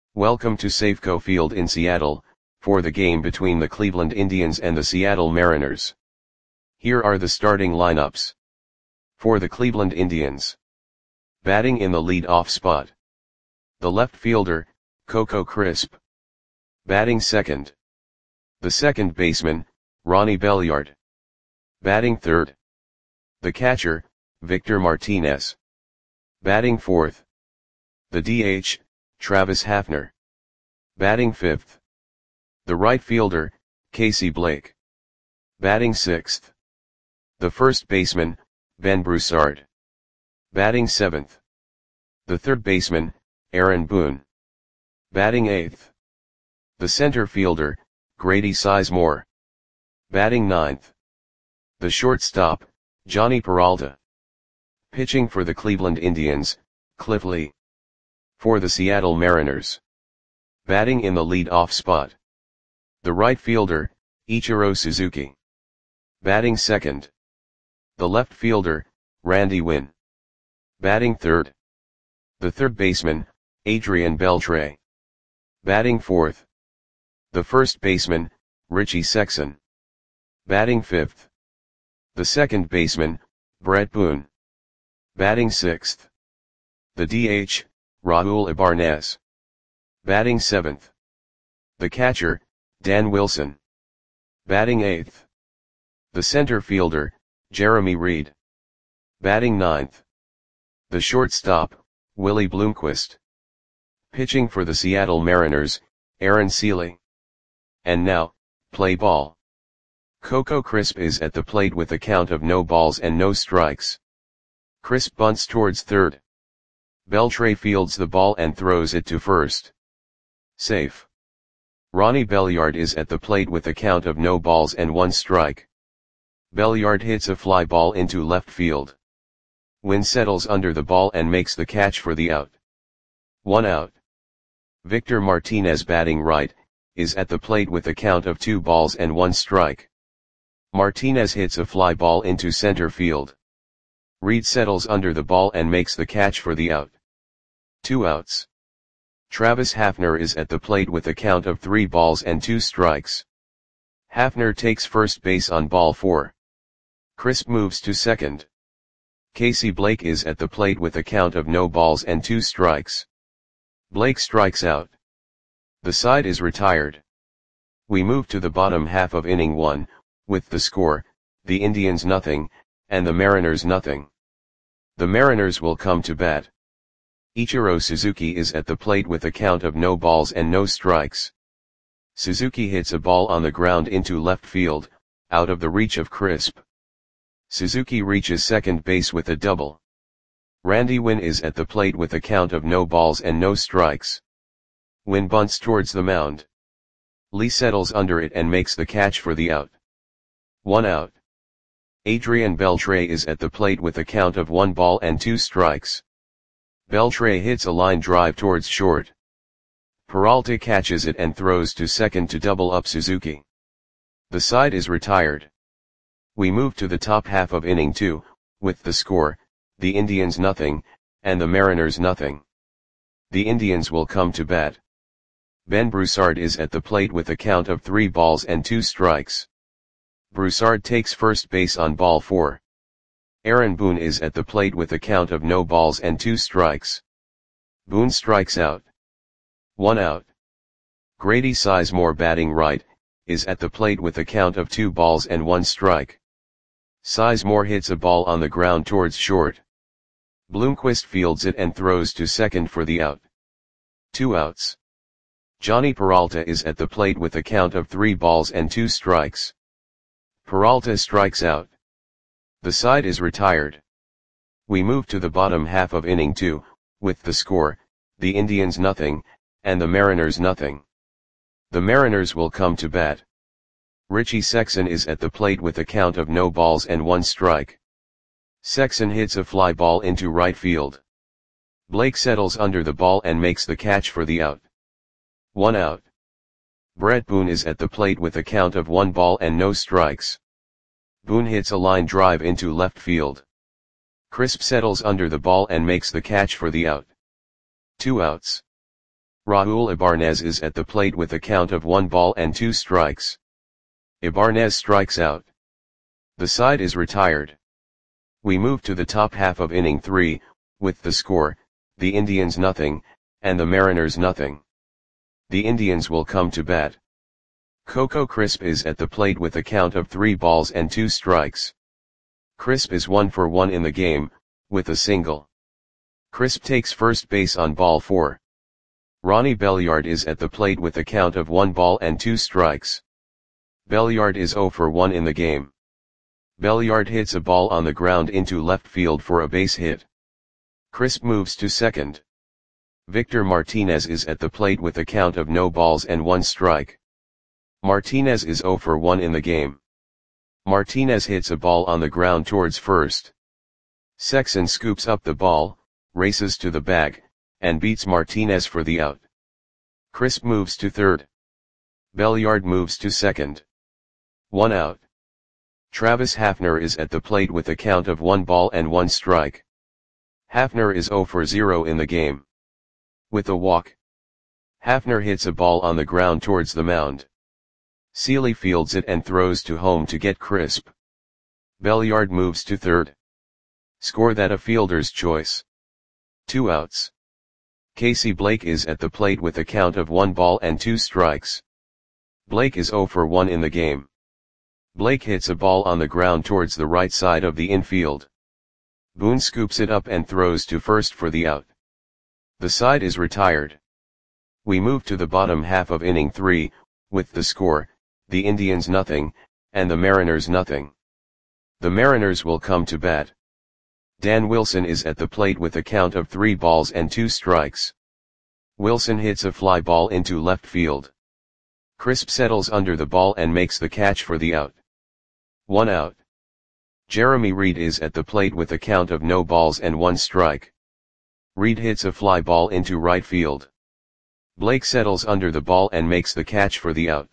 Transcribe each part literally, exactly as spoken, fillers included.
Welcome to Safeco Field in Seattle, for the game between the Cleveland Indians and the Seattle Mariners. Here are the starting lineups. For the Cleveland Indians. Batting in the lead-off spot. The left fielder, Coco Crisp. Batting second. The second baseman, Ronnie Belliard. Batting third. The catcher, Victor Martinez. Batting fourth. The D H, Travis Hafner. Batting fifth. The right fielder, Casey Blake. Batting sixth. The first baseman, Ben Broussard. Batting seventh. The third baseman, Aaron Boone. Batting eighth. The center fielder, Grady Sizemore. Batting ninth. The shortstop, Jhonny Peralta. Pitching for the Cleveland Indians, Cliff Lee. For the Seattle Mariners. Batting in the lead-off spot. The right fielder, Ichiro Suzuki. Batting second. The left fielder, Randy Winn. Batting third. The third baseman, Adrian Beltre. Batting fourth. The first baseman, Richie Sexson. Batting fifth. The second baseman, Brett Boone. Batting sixth. The D H, Raul Ibarnez. Batting seventh. The catcher, Dan Wilson. Batting eighth. The center fielder, Jeremy Reed. Batting ninth. The shortstop, Willie Bloomquist. Pitching for the Seattle Mariners, Aaron Seeley. And now, play ball. Coco Crisp is at the plate with a count of no balls and no strikes. Crisp bunts towards third. Beltre fields the ball and throws it to first. Safe. Ronnie Belliard is at the plate with a count of no balls and one strike. Belliard hits a fly ball into left field. Winn settles under the ball and makes the catch for the out. One out. Victor Martinez, batting right, is at the plate with a count of two balls and one strike. Martinez hits a fly ball into center field. Reed settles under the ball and makes the catch for the out. Two outs. Travis Hafner is at the plate with a count of three balls and two strikes. Hafner takes first base on ball four. Crisp moves to second. Casey Blake is at the plate with a count of no balls and two strikes. Blake strikes out. The side is retired. We move to the bottom half of inning one, with the score, the Indians nothing, and the Mariners nothing. The Mariners will come to bat. Ichiro Suzuki is at the plate with a count of no balls and no strikes. Suzuki hits a ball on the ground into left field, out of the reach of Crisp. Suzuki reaches second base with a double. Randy Winn is at the plate with a count of no balls and no strikes. Winn bunts towards the mound. Lee settles under it and makes the catch for the out. One out. Adrian Beltre is at the plate with a count of one ball and two strikes. Beltre hits a line drive towards short. Peralta catches it and throws to second to double up Suzuki. The side is retired. We move to the top half of inning two, with the score, the Indians nothing, and the Mariners nothing. The Indians will come to bat. Ben Broussard is at the plate with a count of three balls and two strikes. Broussard takes first base on ball four. Aaron Boone is at the plate with a count of no balls and two strikes. Boone strikes out. One out. Grady Sizemore, batting right, is at the plate with a count of two balls and one strike. Sizemore hits a ball on the ground towards short. Bloomquist fields it and throws to second for the out. Two outs. Jhonny Peralta is at the plate with a count of three balls and two strikes. Peralta strikes out. The side is retired. We move to the bottom half of inning two, with the score, the Indians nothing, and the Mariners nothing. The Mariners will come to bat. Richie Sexson is at the plate with a count of no balls and one strike. Sexson hits a fly ball into right field. Blake settles under the ball and makes the catch for the out. One out. Brett Boone is at the plate with a count of one ball and no strikes. Boone hits a line drive into left field. Crisp settles under the ball and makes the catch for the out. Two outs. Raul Ibarnez is at the plate with a count of one ball and two strikes. Ibarnez strikes out. The side is retired. We move to the top half of inning three, with the score, the Indians nothing, and the Mariners nothing. The Indians will come to bat. Coco Crisp is at the plate with a count of three balls and two strikes. Crisp is one for one in the game, with a single. Crisp takes first base on ball four. Ronnie Belliard is at the plate with a count of one ball and two strikes. Belliard is zero for one in the game. Belliard hits a ball on the ground into left field for a base hit. Crisp moves to second. Victor Martinez is at the plate with a count of no balls and one strike. Martinez is zero for one in the game. Martinez hits a ball on the ground towards first. Sexson scoops up the ball, races to the bag, and beats Martinez for the out. Crisp moves to third. Belliard moves to second. One out. Travis Hafner is at the plate with a count of one ball and one strike. Hafner is zero for zero in the game. With a walk. Hafner hits a ball on the ground towards the mound. Seeley fields it and throws to home to get Crisp. Belliard moves to third. Score that a fielder's choice. Two outs. Casey Blake is at the plate with a count of one ball and two strikes. Blake is zero for one in the game. Blake hits a ball on the ground towards the right side of the infield. Boone scoops it up and throws to first for the out. The side is retired. We move to the bottom half of inning three, with the score, the Indians nothing, and the Mariners nothing. The Mariners will come to bat. Dan Wilson is at the plate with a count of three balls and two strikes. Wilson hits a fly ball into left field. Crisp settles under the ball and makes the catch for the out. One out. Jeremy Reed is at the plate with a count of no balls and one strike. Reed hits a fly ball into right field. Blake settles under the ball and makes the catch for the out.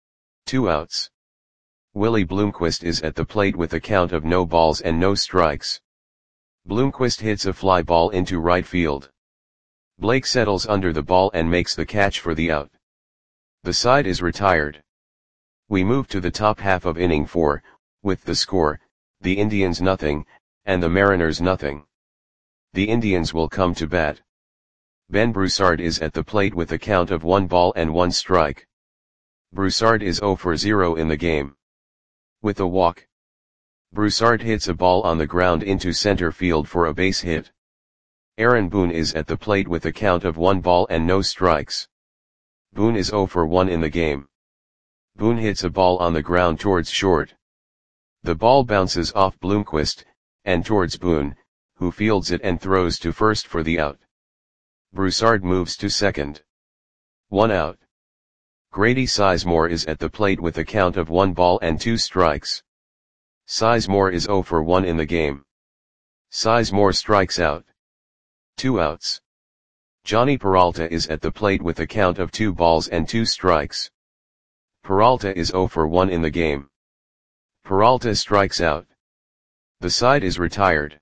Two outs. Willie Bloomquist is at the plate with a count of no balls and no strikes. Bloomquist hits a fly ball into right field. Blake settles under the ball and makes the catch for the out. The side is retired. We move to the top half of inning four, with the score, the Indians nothing, and the Mariners nothing. The Indians will come to bat. Ben Broussard is at the plate with a count of one ball and one strike. Broussard is zero for zero in the game. With a walk. Broussard hits a ball on the ground into center field for a base hit. Aaron Boone is at the plate with a count of one ball and no strikes. Boone is zero for one in the game. Boone hits a ball on the ground towards short. The ball bounces off Bloomquist, and towards Boone, who fields it and throws to first for the out. Broussard moves to second. One out. Grady Sizemore is at the plate with a count of one ball and two strikes. Sizemore is zero for one in the game. Sizemore strikes out. Two outs. Johnny Peralta is at the plate with a count of two balls and two strikes. Peralta is zero for one in the game. Peralta strikes out. The side is retired.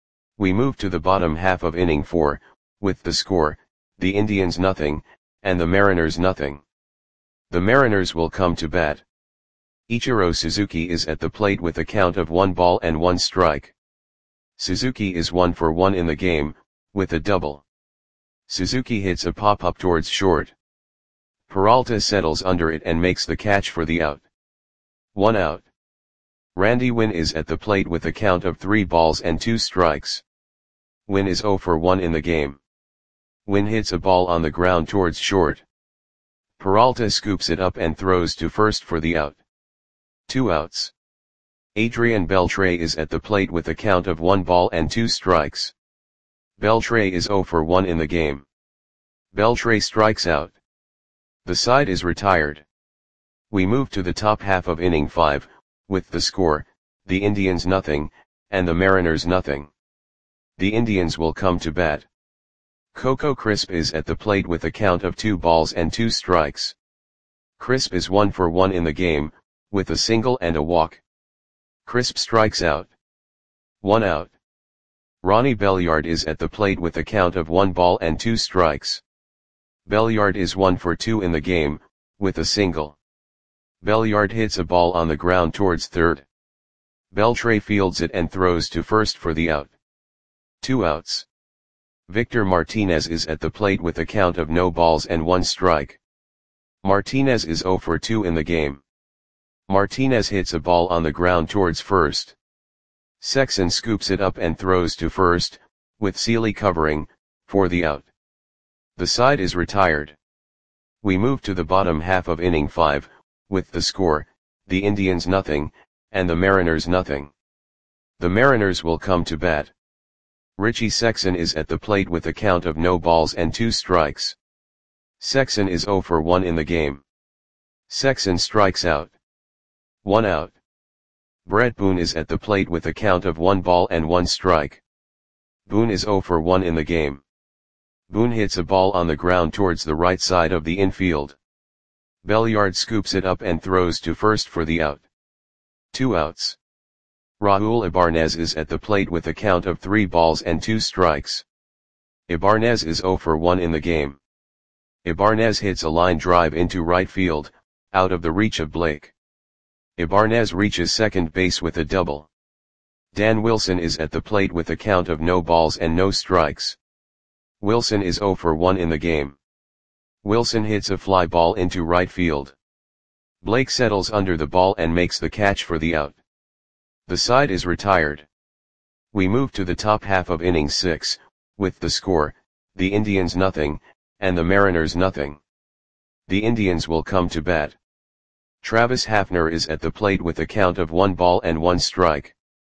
We move to the bottom half of inning four, with the score, the Indians nothing, and the Mariners nothing. The Mariners will come to bat. Ichiro Suzuki is at the plate with a count of one ball and one strike. Suzuki is one for one in the game, with a double. Suzuki hits a pop-up towards short. Peralta settles under it and makes the catch for the out. One out. Randy Winn is at the plate with a count of three balls and two strikes. Winn is zero for one in the game. Winn hits a ball on the ground towards short. Peralta scoops it up and throws to first for the out. Two outs. Adrian Beltre is at the plate with a count of one ball and two strikes. Beltre is zero for one in the game. Beltre strikes out. The side is retired. We move to the top half of inning five, with the score, the Indians nothing, and the Mariners nothing. The Indians will come to bat. Coco Crisp is at the plate with a count of two balls and two strikes. Crisp is one for one in the game, with a single and a walk. Crisp strikes out. One out. Ronnie Belliard is at the plate with a count of one ball and two strikes. Belliard is one for two in the game, with a single. Belliard hits a ball on the ground towards third. Beltre fields it and throws to first for the out. Two outs. Victor Martinez is at the plate with a count of no balls and one strike. Martinez is zero for two in the game. Martinez hits a ball on the ground towards first. Sexson scoops it up and throws to first, with Seeley covering, for the out. The side is retired. We move to the bottom half of inning five, with the score, the Indians nothing, and the Mariners nothing. The Mariners will come to bat. Richie Sexson is at the plate with a count of no balls and two strikes. Sexson is zero for one in the game. Sexson strikes out. One out. Brett Boone is at the plate with a count of one ball and one strike. Boone is zero for one in the game. Boone hits a ball on the ground towards the right side of the infield. Belliard scoops it up and throws to first for the out. Two outs. Raul Ibanez is at the plate with a count of three balls and two strikes. Ibanez is zero for one in the game. Ibanez hits a line drive into right field, out of the reach of Blake. Ibanez reaches second base with a double. Dan Wilson is at the plate with a count of no balls and no strikes. Wilson is zero for one in the game. Wilson hits a fly ball into right field. Blake settles under the ball and makes the catch for the out. The side is retired. We move to the top half of inning six, with the score, the Indians nothing, and the Mariners nothing. The Indians will come to bat. Travis Hafner is at the plate with a count of one ball and one strike.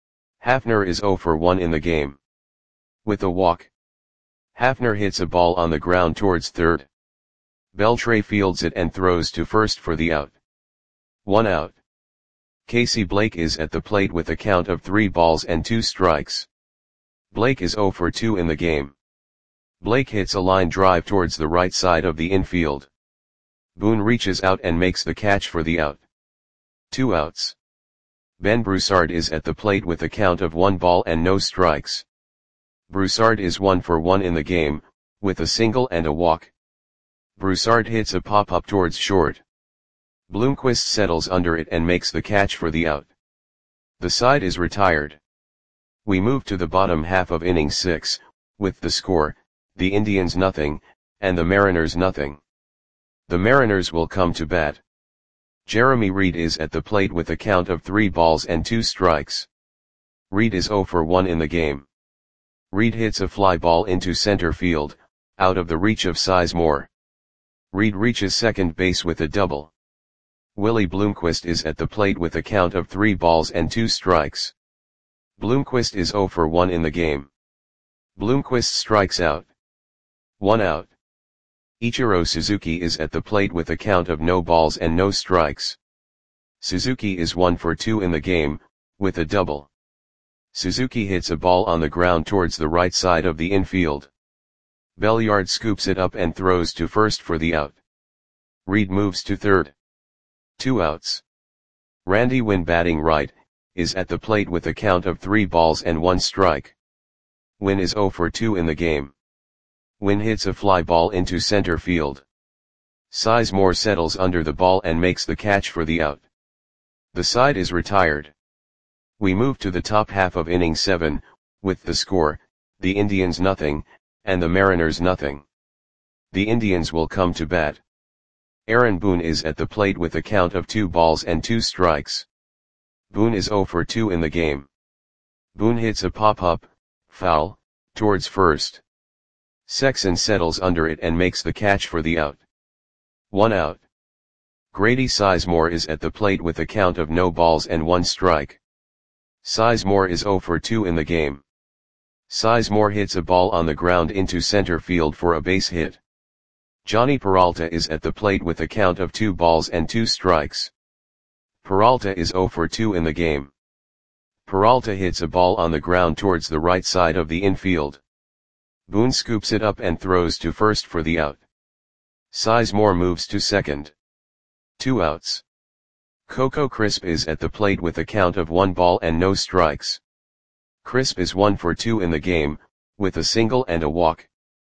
Hafner is zero for one in the game. With a walk. Hafner hits a ball on the ground towards third. Beltre fields it and throws to first for the out. One out. Casey Blake is at the plate with a count of three balls and two strikes. Blake is zero for two in the game. Blake hits a line drive towards the right side of the infield. Boone reaches out and makes the catch for the out. Two outs. Ben Broussard is at the plate with a count of one ball and no strikes. Broussard is one for one in the game, with a single and a walk. Broussard hits a pop-up towards short. Bloomquist settles under it and makes the catch for the out. The side is retired. We move to the bottom half of inning six, with the score, the Indians nothing, and the Mariners nothing. The Mariners will come to bat. Jeremy Reed is at the plate with a count of three balls and two strikes. Reed is zero for one in the game. Reed hits a fly ball into center field, out of the reach of Sizemore. Reed reaches second base with a double. Willie Bloomquist is at the plate with a count of three balls and two strikes. Bloomquist is zero for one in the game. Bloomquist strikes out. One out. Ichiro Suzuki is at the plate with a count of no balls and no strikes. Suzuki is one for two in the game, with a double. Suzuki hits a ball on the ground towards the right side of the infield. Belliard scoops it up and throws to first for the out. Reed moves to third. Two outs. Randy Winn, batting right, is at the plate with a count of three balls and one strike. Winn is zero for two in the game. Winn hits a fly ball into center field. Sizemore settles under the ball and makes the catch for the out. The side is retired. We move to the top half of inning seven, with the score, the Indians nothing, and the Mariners nothing. The Indians will come to bat. Aaron Boone is at the plate with a count of two balls and two strikes. Boone is zero for two in the game. Boone hits a pop-up, foul, towards first. Sexson settles under it and makes the catch for the out. One out. Grady Sizemore is at the plate with a count of no balls and one strike. Sizemore is zero for two in the game. Sizemore hits a ball on the ground into center field for a base hit. Johnny Peralta is at the plate with a count of two balls and two strikes. Peralta is zero for two in the game. Peralta hits a ball on the ground towards the right side of the infield. Boone scoops it up and throws to first for the out. Sizemore moves to second. Two outs. Coco Crisp is at the plate with a count of one ball and no strikes. Crisp is one for two in the game, with a single and a walk.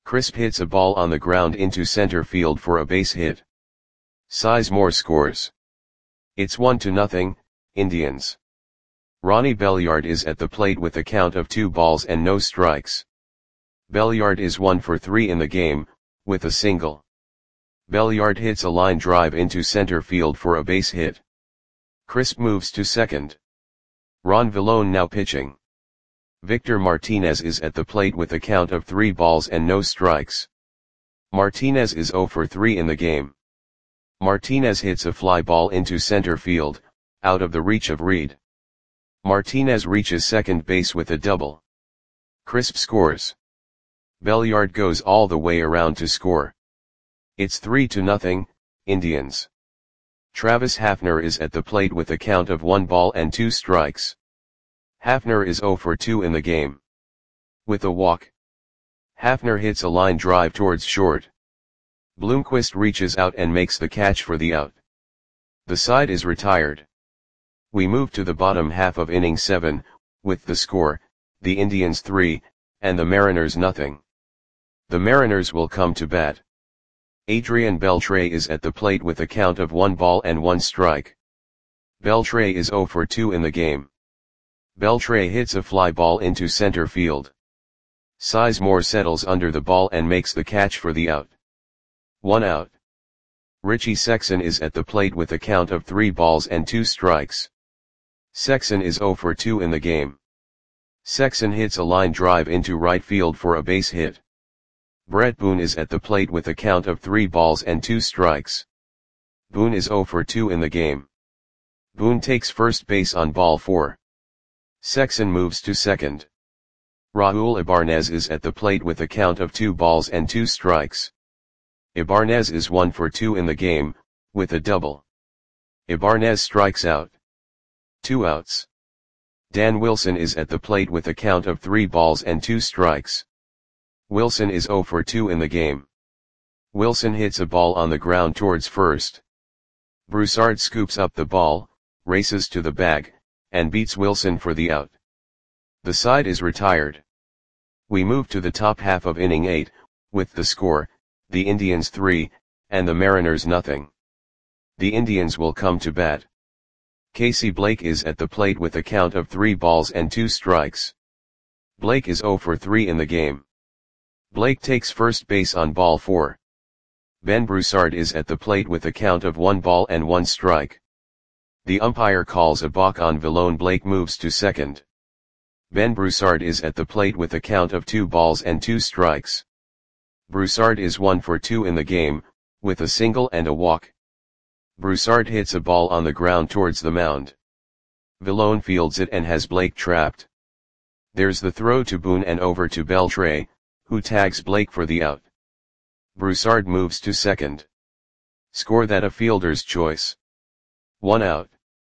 Crisp hits a ball on the ground into center field for a base hit. Sizemore scores. It's one to nothing, Indians. Ronnie Belliard is at the plate with a count of two balls and no strikes. Belliard is one for three in the game, with a single. Belliard hits a line drive into center field for a base hit. Crisp moves to second. Ron Villone now pitching. Victor Martinez is at the plate with a count of three balls and no strikes. Martinez is zero for three in the game. Martinez hits a fly ball into center field, out of the reach of Reed. Martinez reaches second base with a double. Crisp scores. Belliard goes all the way around to score. It's three to nothing, Indians. Travis Hafner is at the plate with a count of one ball and two strikes. Hafner is zero for two in the game. With a walk. Hafner hits a line drive towards short. Bloomquist reaches out and makes the catch for the out. The side is retired. We move to the bottom half of inning seven, with the score, the Indians three, and the Mariners nothing. The Mariners will come to bat. Adrian Beltre is at the plate with a count of one ball and one strike. Beltre is zero for two in the game. Beltre hits a fly ball into center field. Sizemore settles under the ball and makes the catch for the out. One out. Richie Sexson is at the plate with a count of three balls and two strikes. Sexson is zero for two in the game. Sexson hits a line drive into right field for a base hit. Brett Boone is at the plate with a count of three balls and two strikes. Boone is zero for two in the game. Boone takes first base on ball four. Sexson moves to second. Raul Ibanez is at the plate with a count of two balls and two strikes. Ibanez is one for two in the game, with a double. Ibanez strikes out. Two outs. Dan Wilson is at the plate with a count of three balls and two strikes. Wilson is zero for two in the game. Wilson hits a ball on the ground towards first. Broussard scoops up the ball, races to the bag, and beats Wilson for the out. The side is retired. We move to the top half of inning eight, with the score, the Indians three, and the Mariners nothing. The Indians will come to bat. Casey Blake is at the plate with a count of three balls and two strikes. Blake is zero for three in the game. Blake takes first base on ball four. Ben Broussard is at the plate with a count of one ball and one strike. The umpire calls a balk on Villone. Blake moves to second. Ben Broussard is at the plate with a count of two balls and two strikes. Broussard is one for two in the game, with a single and a walk. Broussard hits a ball on the ground towards the mound. Villone fields it and has Blake trapped. There's the throw to Boone and over to Beltre, who tags Blake for the out. Broussard moves to second. Score that a fielder's choice. One out.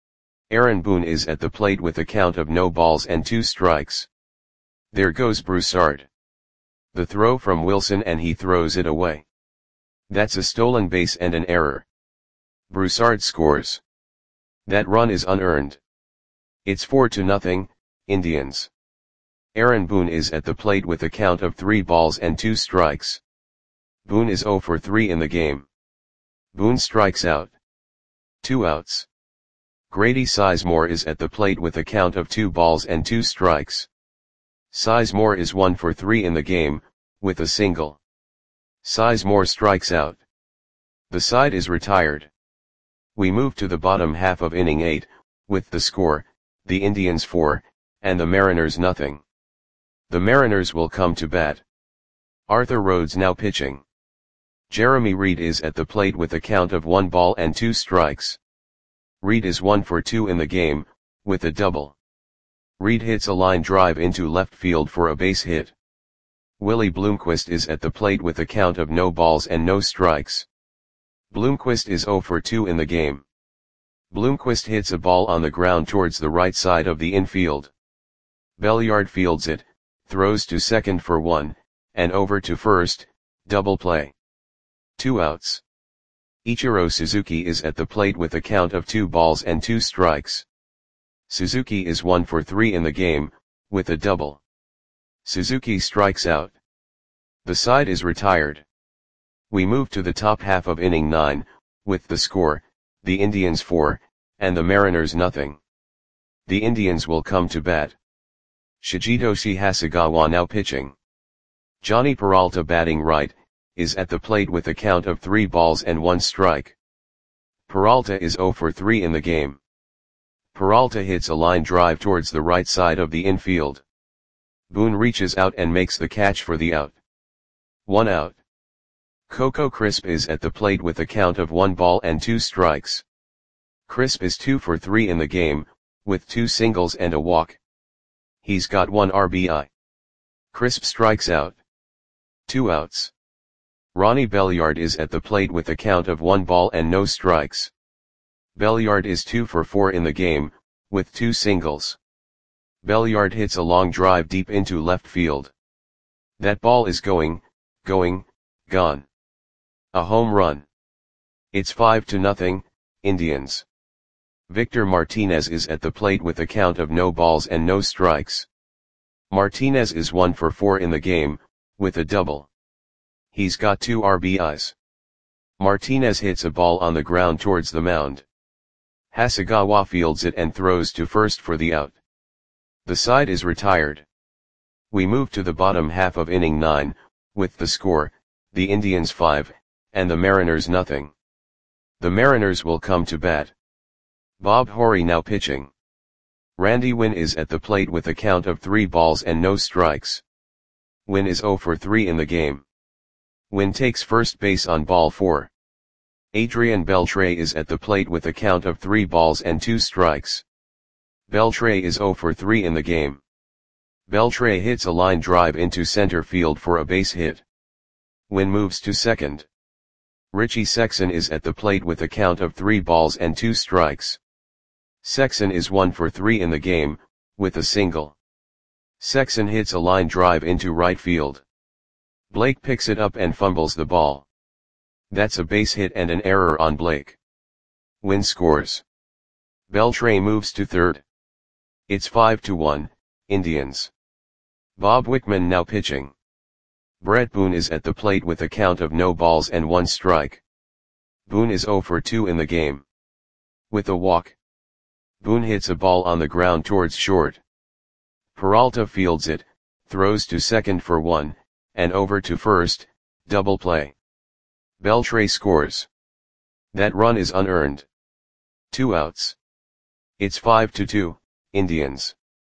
Aaron Boone is at the plate with a count of no balls and two strikes. There goes Broussard. The throw from Wilson and he throws it away. That's a stolen base and an error. Broussard scores. That run is unearned. It's four to nothing, Indians. Aaron Boone is at the plate with a count of three balls and two strikes. Boone is zero for three in the game. Boone strikes out. Two outs. Grady Sizemore is at the plate with a count of two balls and two strikes. Sizemore is one for three in the game, with a single. Sizemore strikes out. The side is retired. We move to the bottom half of inning eight, with the score, the Indians four, and the Mariners nothing. The Mariners will come to bat. Arthur Rhodes now pitching. Jeremy Reed is at the plate with a count of one ball and two strikes. Reed is one for two in the game, with a double. Reed hits a line drive into left field for a base hit. Willie Bloomquist is at the plate with a count of no balls and no strikes. Bloomquist is zero for two in the game. Bloomquist hits a ball on the ground towards the right side of the infield. Belliard fields it, throws to second for one, and over to first, double play. Two outs. Ichiro Suzuki is at the plate with a count of two balls and two strikes. Suzuki is one for three in the game, with a double. Suzuki strikes out. The side is retired. We move to the top half of inning nine, with the score, the Indians four, and the Mariners nothing. The Indians will come to bat. Shigetoshi Hasegawa now pitching. Johnny Peralta batting right, is at the plate with a count of three balls and one strike. Peralta is zero for three in the game. Peralta hits a line drive towards the right side of the infield. Boone reaches out and makes the catch for the out. One out. Coco Crisp is at the plate with a count of one ball and two strikes. Crisp is two for three in the game, with two singles and a walk. He's got one R B I. Crisp strikes out. Two outs. Ronnie Belliard is at the plate with a count of one ball and no strikes. Belliard is two for four in the game, with two singles. Belliard hits a long drive deep into left field. That ball is going, going, gone. A home run. It's five to nothing, Indians. Victor Martinez is at the plate with a count of no balls and no strikes. Martinez is one for four in the game, with a double. He's got two R B Is. Martinez hits a ball on the ground towards the mound. Hasegawa fields it and throws to first for the out. The side is retired. We move to the bottom half of inning nine, with the score, the Indians five, and the Mariners nothing. The Mariners will come to bat. Bob Horry now pitching. Randy Winn is at the plate with a count of three balls and no strikes. Winn is zero for three in the game. Winn takes first base on ball four. Adrian Beltre is at the plate with a count of three balls and two strikes. Beltre is zero for three in the game. Beltre hits a line drive into center field for a base hit. Winn moves to second. Richie Sexson is at the plate with a count of three balls and two strikes. Sexson is one for three in the game, with a single. Sexson hits a line drive into right field. Blake picks it up and fumbles the ball. That's a base hit and an error on Blake. Winn scores. Beltre moves to third. It's five to one, Indians. Bob Wickman now pitching. Brett Boone is at the plate with a count of no balls and one strike. Boone is zero for two in the game. With a walk. Boone hits a ball on the ground towards short. Peralta fields it, throws to second for one, and over to first, double play. Beltre scores. That run is unearned. Two outs. It's five to two, Indians.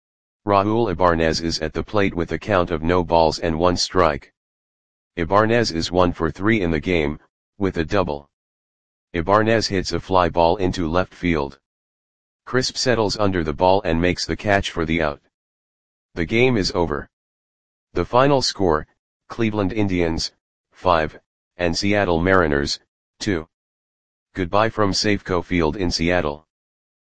Raul Ibanez is at the plate with a count of no balls and one strike. Ibanez is one for three in the game, with a double. Ibanez hits a fly ball into left field. Crisp settles under the ball and makes the catch for the out. The game is over. The final score, Cleveland Indians, five, and Seattle Mariners, two. Goodbye from Safeco Field in Seattle.